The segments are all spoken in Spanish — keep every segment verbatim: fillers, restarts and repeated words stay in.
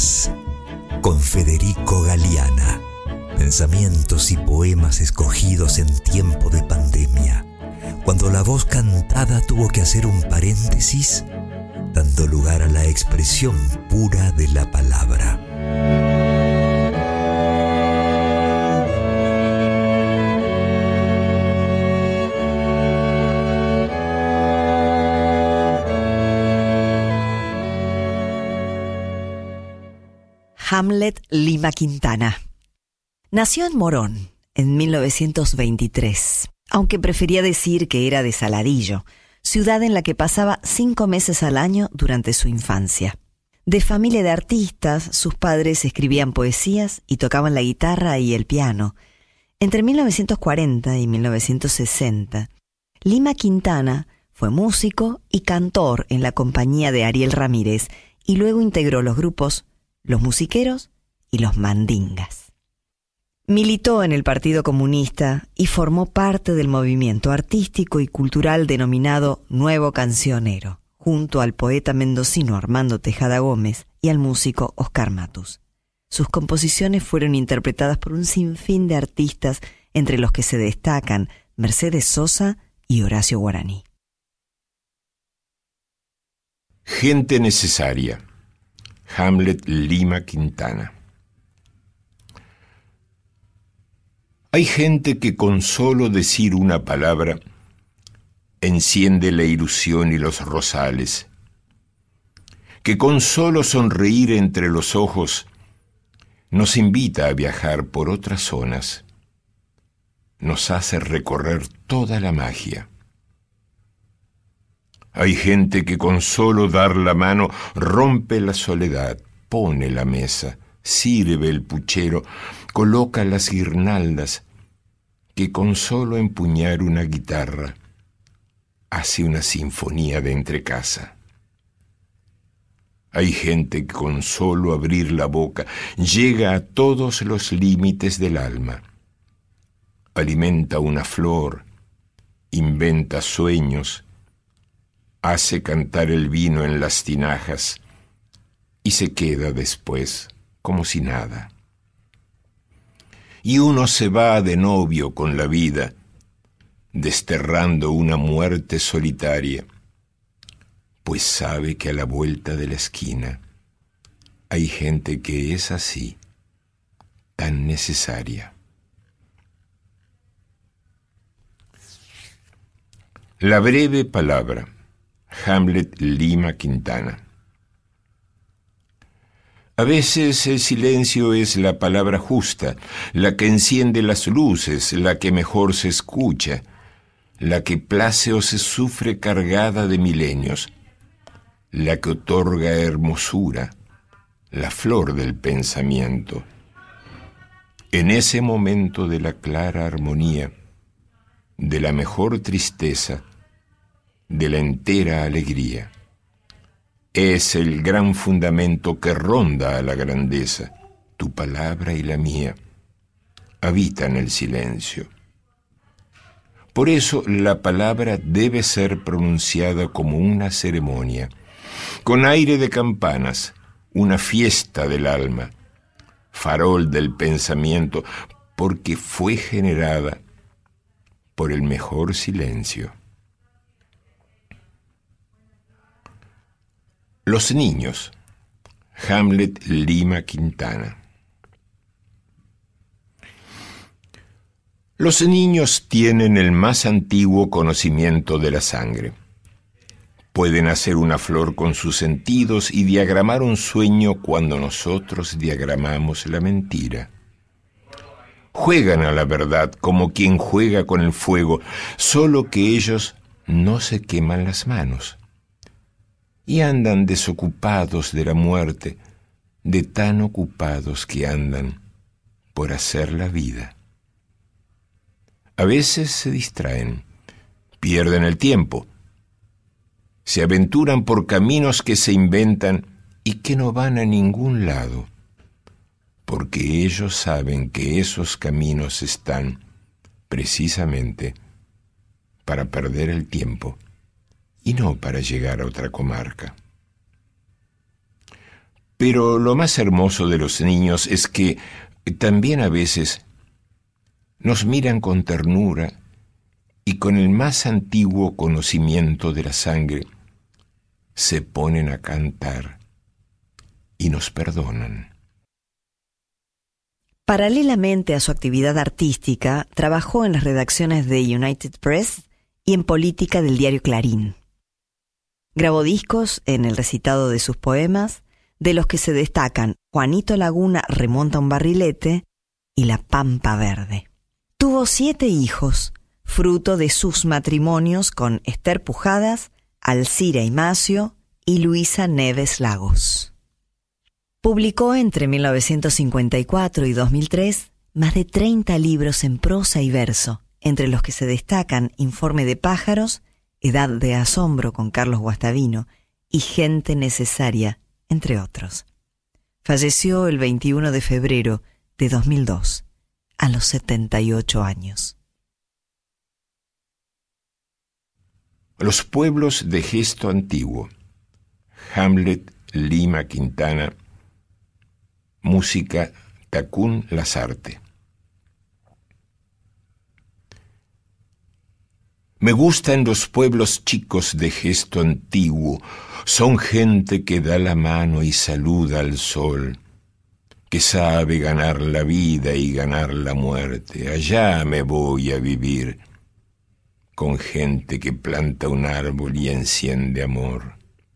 Palabras, con Federico Galeana. Pensamientos y poemas escogidos en tiempo de pandemia, cuando la voz cantada tuvo que hacer un paréntesis, dando lugar a la expresión pura de la palabra. Hamlet Lima Quintana. Nació en Morón en mil novecientos veintitrés, aunque prefería decir que era de Saladillo, ciudad en la que pasaba cinco meses al año durante su infancia. De familia de artistas, sus padres escribían poesías y tocaban la guitarra y el piano. Entre mil novecientos cuarenta y mil novecientos sesenta, Lima Quintana fue músico y cantor en la compañía de Ariel Ramírez y luego integró los grupos Los Musiqueros y Los Mandingas. Militó en el Partido Comunista y formó parte del movimiento artístico y cultural denominado Nuevo Cancionero, junto al poeta mendocino Armando Tejada Gómez y al músico Oscar Matus. Sus composiciones fueron interpretadas por un sinfín de artistas, entre los que se destacan Mercedes Sosa y Horacio Guaraní. Gente necesaria. Hamlet Lima Quintana. Hay gente que con solo decir una palabra enciende la ilusión y los rosales, que con solo sonreír entre los ojos nos invita a viajar por otras zonas, nos hace recorrer toda la magia. Hay gente que con solo dar la mano rompe la soledad, pone la mesa, sirve el puchero, coloca las guirnaldas, que con solo empuñar una guitarra hace una sinfonía de entrecasa. Hay gente que con solo abrir la boca llega a todos los límites del alma, alimenta una flor, inventa sueños, hace cantar el vino en las tinajas y se queda después como si nada. Y uno se va de novio con la vida, desterrando una muerte solitaria, pues sabe que a la vuelta de la esquina hay gente que es así, tan necesaria. La breve palabra. Hamlet Lima Quintana. A veces el silencio es la palabra justa, la que enciende las luces, la que mejor se escucha, la que place o se sufre cargada de milenios, la que otorga hermosura, la flor del pensamiento. En ese momento de la clara armonía, de la mejor tristeza, de la entera alegría. Es el gran fundamento que ronda a la grandeza. Tu palabra y la mía habitan el silencio. Por eso la palabra debe ser pronunciada como una ceremonia, con aire de campanas, una fiesta del alma, farol del pensamiento, porque fue generada por el mejor silencio. Los niños. Hamlet Lima Quintana. Los niños tienen el más antiguo conocimiento de la sangre. Pueden hacer una flor con sus sentidos y diagramar un sueño cuando nosotros diagramamos la mentira. Juegan a la verdad como quien juega con el fuego, solo que ellos no se queman las manos. Y andan desocupados de la muerte, de tan ocupados que andan por hacer la vida. A veces se distraen, pierden el tiempo, se aventuran por caminos que se inventan y que no van a ningún lado, porque ellos saben que esos caminos están precisamente para perder el tiempo y no para llegar a otra comarca. Pero lo más hermoso de los niños es que también a veces nos miran con ternura y con el más antiguo conocimiento de la sangre se ponen a cantar y nos perdonan. Paralelamente a su actividad artística, trabajó en las redacciones de United Press y en política del diario Clarín. Grabó discos en el recitado de sus poemas, de los que se destacan Juanito Laguna remonta un barrilete y La Pampa Verde. Tuvo siete hijos, fruto de sus matrimonios con Esther Pujadas, Alcira Imacio y Luisa Neves Lagos. Publicó entre mil novecientos cincuenta y cuatro y dos mil tres más de treinta libros en prosa y verso, entre los que se destacan Informe de pájaros, Edad de asombro con Carlos Guastavino y Gente necesaria, entre otros. Falleció el veintiuno de febrero de dos mil dos, a los setenta y ocho años. Los pueblos de gesto antiguo. Hamlet, Lima Quintana. Música, Tacún Lasarte. Me gustan los pueblos chicos de gesto antiguo, son gente que da la mano y saluda al sol, que sabe ganar la vida y ganar la muerte. Allá me voy a vivir, con gente que planta un árbol y enciende amor.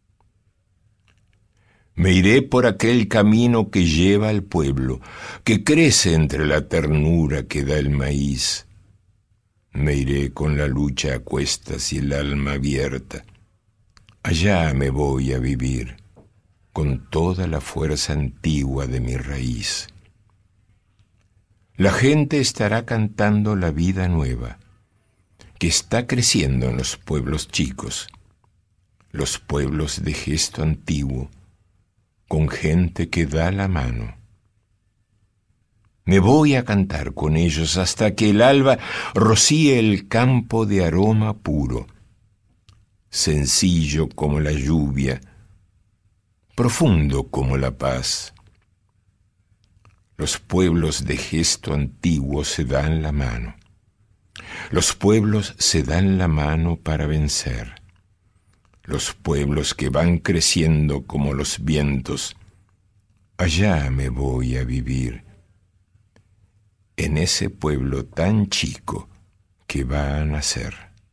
Me iré por aquel camino que lleva al pueblo, que crece entre la ternura que da el maíz. Me iré con la lucha a cuestas y el alma abierta. Allá me voy a vivir, con toda la fuerza antigua de mi raíz. La gente estará cantando la vida nueva, que está creciendo en los pueblos chicos, los pueblos de gesto antiguo, con gente que da la mano. Me voy a cantar con ellos hasta que el alba rocíe el campo de aroma puro, sencillo como la lluvia, profundo como la paz. Los pueblos de gesto antiguo se dan la mano. Los pueblos se dan la mano para vencer. Los pueblos que van creciendo como los vientos, allá me voy a vivir, en ese pueblo tan chico que va a nacer.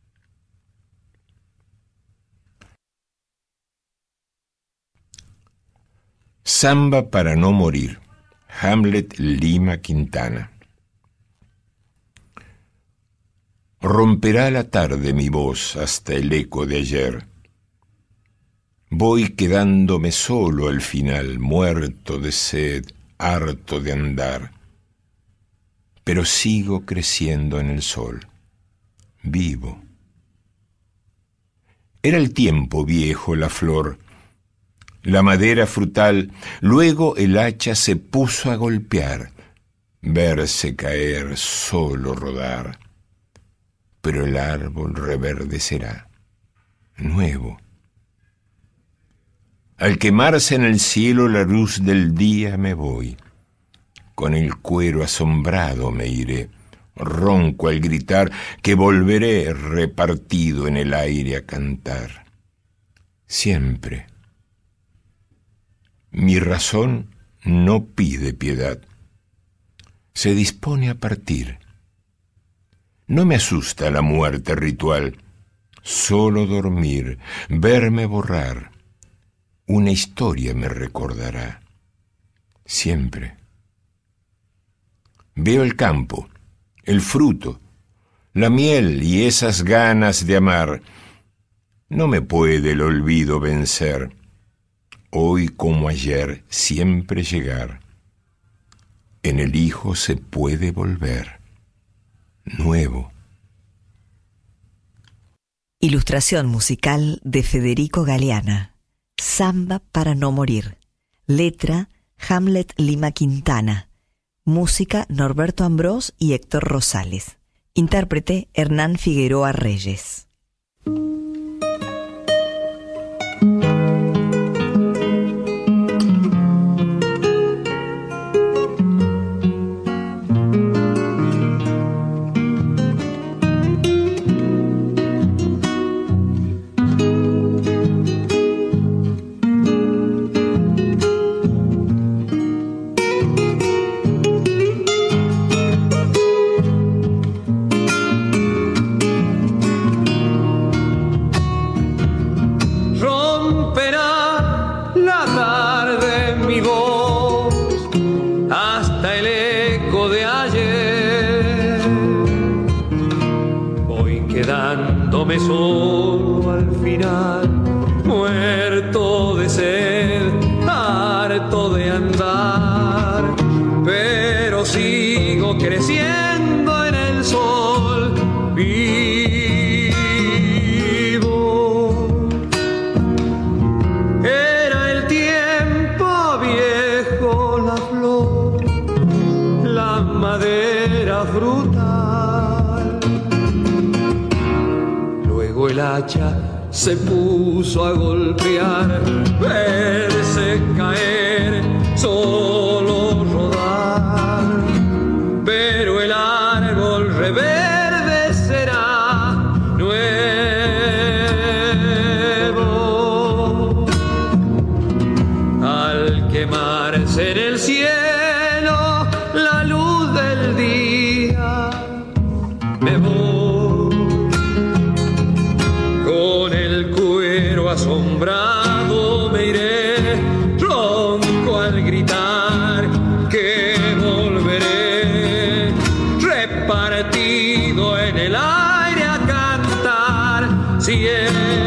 Samba para no morir. Hamlet, Lima Quintana. Romperá la tarde mi voz hasta el eco de ayer. Voy quedándome solo al final, muerto de sed, harto de andar. Pero sigo creciendo en el sol, vivo. Era el tiempo viejo la flor, la madera frutal, luego el hacha se puso a golpear, verse caer, solo rodar. Pero el árbol reverdecerá, nuevo. Al quemarse en el cielo la luz del día me voy, con el cuero asombrado me iré, ronco al gritar que volveré repartido en el aire a cantar. Siempre. Mi razón no pide piedad, se dispone a partir. No me asusta la muerte ritual, solo dormir, verme borrar. Una historia me recordará, siempre. Veo el campo, el fruto, la miel y esas ganas de amar. No me puede el olvido vencer, hoy como ayer siempre llegar. En el hijo se puede volver, nuevo. Ilustración musical de Federico Galeana. Samba para no morir. Letra, Hamlet Lima Quintana. Música, Norberto Ambrós y Héctor Rosales. Intérprete, Hernán Figueroa Reyes. mi voz hasta el eco de ayer. Voy quedándome solo al final, muerto de sed, harto de andar, pero sigo creciendo en el sol. Vivo. Era el tiempo viejo, la flor, la madera frutal. Luego el hacha se puso a golpear, verse caer, solo rodar. Pero el árbol reverdecerá nuevo. Al quemarse en el cielo la luz del día, me voy con el cuero asombrado, me iré ronco al gritar que volveré, repartido en el aire a cantar siempre.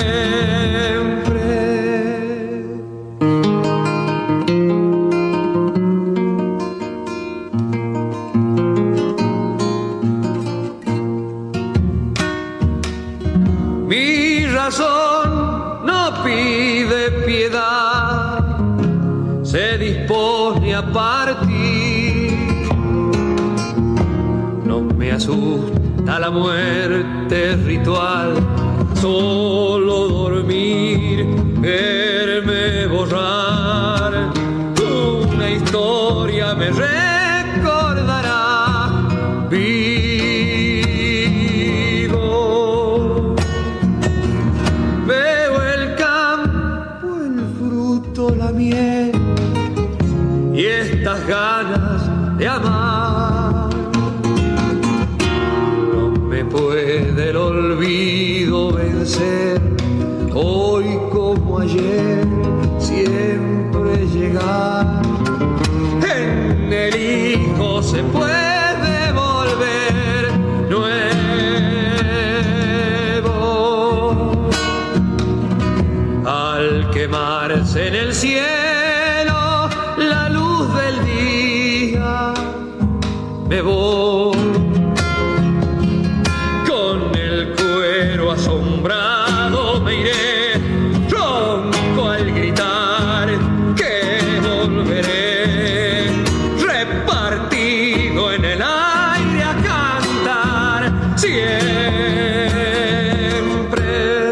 Mi razón no pide piedad, se dispone a partir. No me asusta la muerte ritual, solo dormir, verme borrar. Una historia me recordará. Vivo. Veo el campo, el fruto, la miel y estas ganas de amar. No me puede el olvido vencer, hoy como ayer, siempre llegar. En el hijo se puede volver nuevo. Al quemarse en el cielo la luz del día, me voy con el cuero asombrado, me iré ronco al gritar que volveré, repartido en el aire a cantar siempre.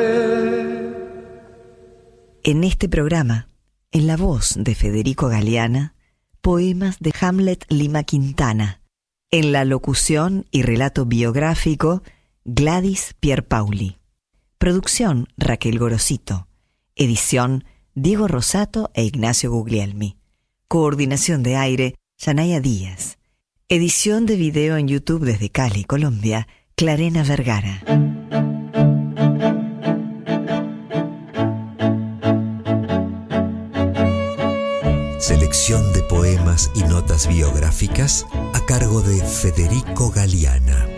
En este programa, en la voz de Federico Galeana, poemas de Hamlet Lima Quintana. En la locución y relato biográfico, Gladys Pierpaoli. Producción, Raquel Gorosito. Edición, Diego Rosato e Ignacio Guglielmi. Coordinación de aire, Yanaya Díaz. Edición de video en YouTube desde Cali, Colombia, Clarena Vergara. Selección de poemas y notas biográficas a cargo de Federico Galeana.